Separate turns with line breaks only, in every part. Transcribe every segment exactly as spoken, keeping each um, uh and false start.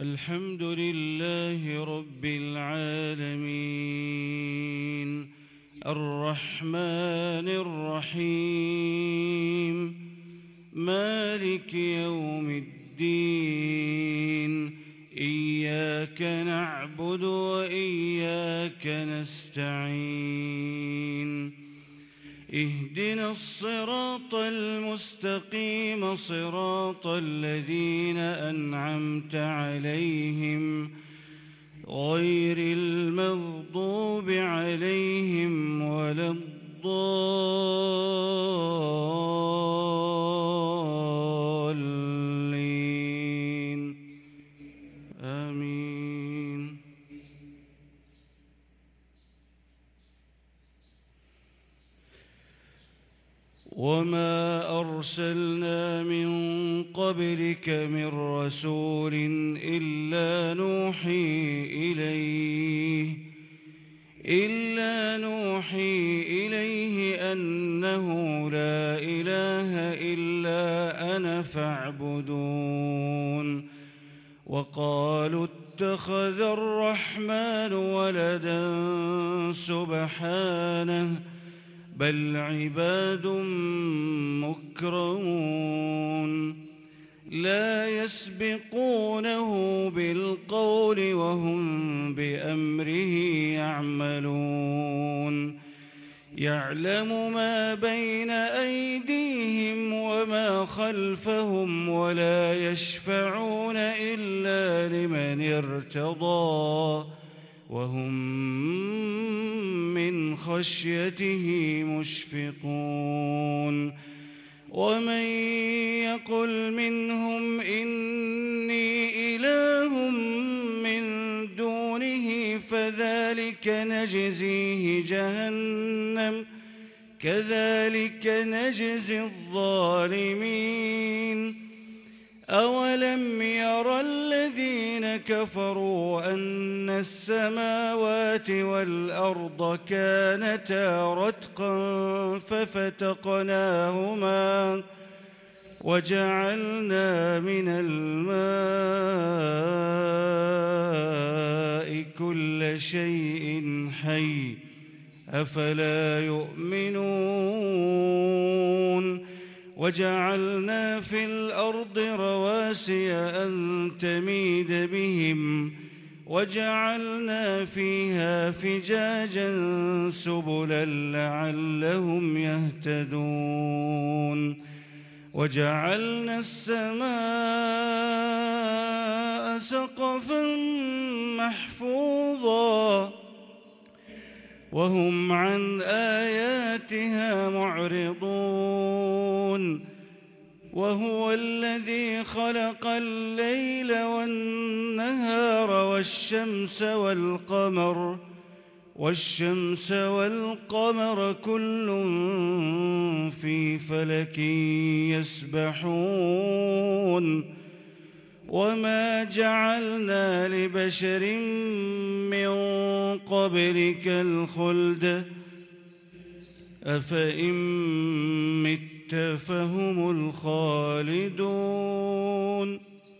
الحمد لله رب العالمين الرحمن الرحيم مالك يوم الدين إياك نعبد وإياك نستعين اهدنا الصراط المستقيم صراط الذين أنعمت عليهم غير المغضوب عليهم ولا الضالين آمين. وما أرسلنا من قبلك من رسول إلا نوحي إليه إلا نوحي إليه أنه لا إله إلا أنا فاعبدون. وقالوا اتخذ الرحمن ولدا سبحانه بل عباد مكرمون لا يسبقونه بالقول وهم بأمره يعملون. يعلم ما بين أيديهم وما خلفهم ولا يشفعون إلا لمن ارتضى وهم من خشيته مشفقون. ومن يقل منهم إني إله من دونه فذلك نجزيه جهنم كذلك نجزي الظالمين. أولم ير الذين كفروا أن السماوات والأرض كانتا رتقا ففتقناهما وجعلنا من الماء كل شيء حي أفلا يؤمنون. وجعلنا في الأرض رواسي أن تميد بهم وجعلنا فيها فجاجا سبلا لعلهم يهتدون. وجعلنا السماء سقفا محفوظا وهم عن آياتها معرضون. وهو الذي خلق الليل والنهار والشمس والقمر والشمس والقمر كل في فلك يسبحون. وما جعلنا لبشر من قبلك الخلد أفإن مت فهم الخالدون.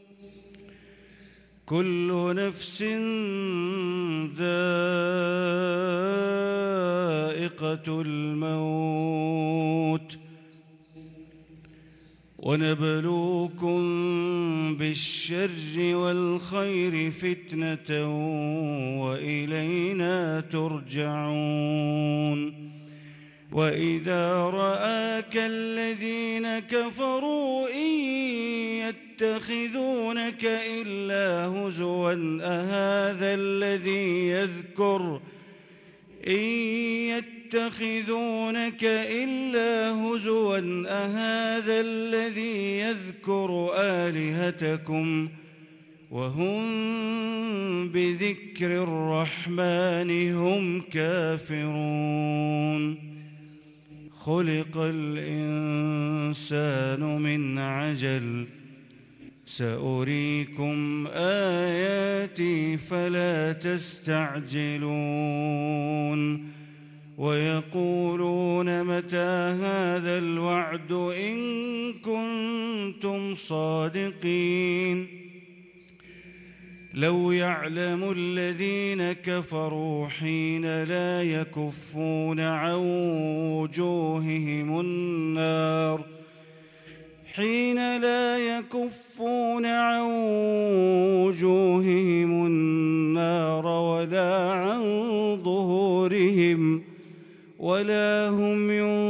كل نفس ذائقة الموت ونبلوكم بالشر والخير فتنة وإلينا ترجعون. وإذا رآك الذين كفروا إن يتخذونك إلا هزوا أهذا الذي يذكر إن يتخذونك إلا هزوا أهذا الذي يذكر آلهتكم وهم بذكر الرحمن هم كافرون. خلق الإنسان من عجل سأريكم آياتي فلا تستعجلون. ويقولون متى هذا الوعد إن كنتم صادقين لو يعلم الذين كفروا حين لا يكفون عن وجوههم النار حين لا يكفون عن وجوههم النار ولا عن ظهورهم ولا هم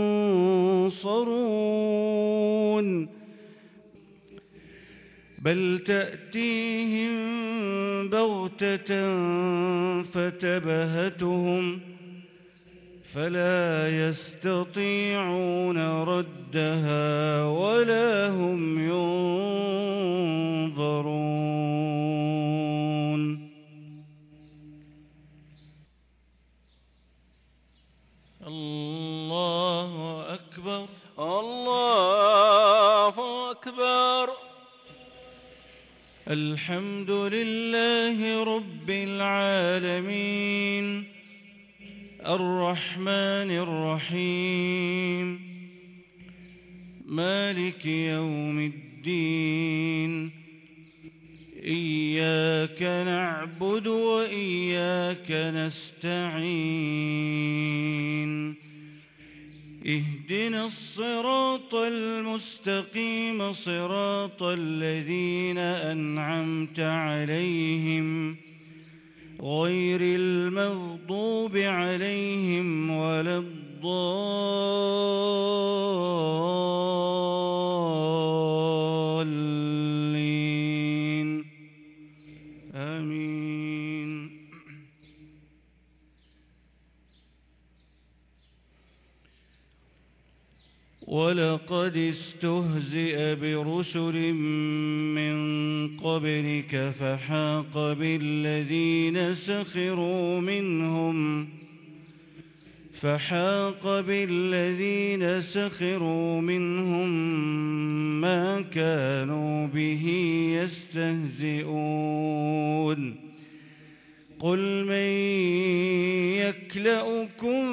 ينصرون بل تأتيهم بغتة فتبهتهم فلا يستطيعون ردها ولا هم ينظرون.
الله أكبر
الله أكبر.
الحمد لله رب العالمين الرحمن الرحيم مالك يوم الدين إياك نعبد وإياك نستعين اهدنا الصراط المستقيم صراط الذين أنعمت عليهم غير المغضوب عليهم ولا الضالين آمين. ولقد استهزئ برسل من قبلك فحاق بالذين سخروا منهم فحاق بالذين سخروا منهم ما كانوا به يستهزئون قل من يكلؤكم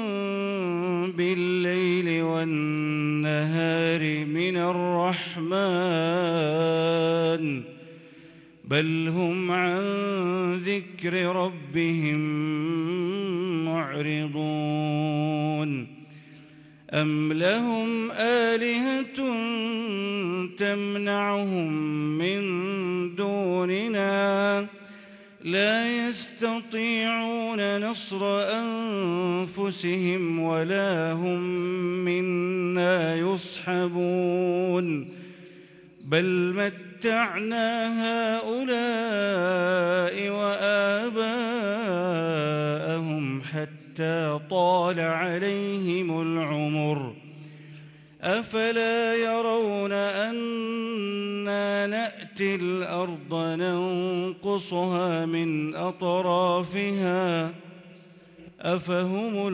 بالليل والنهار من الرحمن بل هم عن ذكر ربهم معرضون أم لهم آلهة تمنعهم من دوننا لا يستطيعون نصر أنفسهم ولا هم منا يصحبون بل متعنا هؤلاء وآباءهم حتى طال عليهم العمر أفلا يرون أنا نأتي الأرض ننقصها من أطرافها أفهم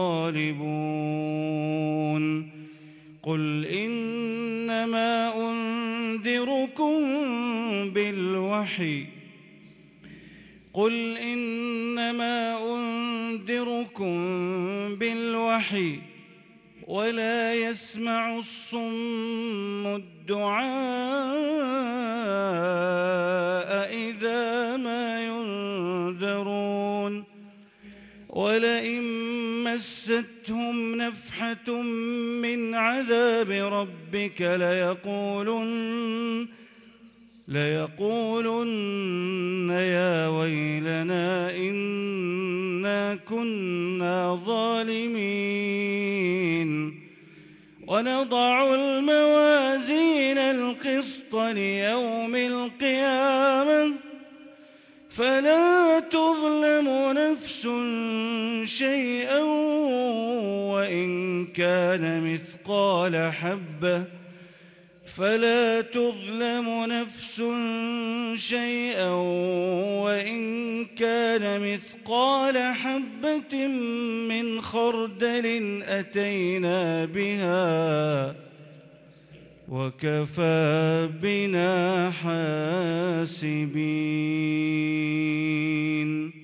الغالبون قل إنما أنذركم بالوحي قل إنما أنذركم بالوحي ولا يسمع الصم الدعاء إذا ما ينذرون ولئن مستهم نفحة من عذاب ربك ليقولن ليقولن يا ويلنا إنا كنا ظالمين ونضع الموازين القسط ليوم القيامة فلا تظلم نفس شيئا وإن كان مثقال حبة فلا تظلم نفس شيئا وإن كان مثقال حبة من خردل أتينا بها وكفى بنا حاسبين.